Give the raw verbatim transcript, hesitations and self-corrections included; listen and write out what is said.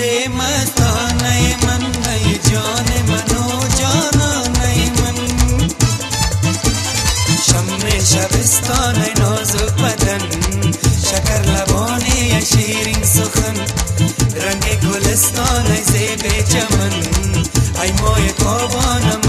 ای مستانه من ای جان من و جانانه من شمع شبستان ای نازک بدن شکر لبانی ای شیرین سخن رنگ گلستان ای زیب چمن ای ماه تابانم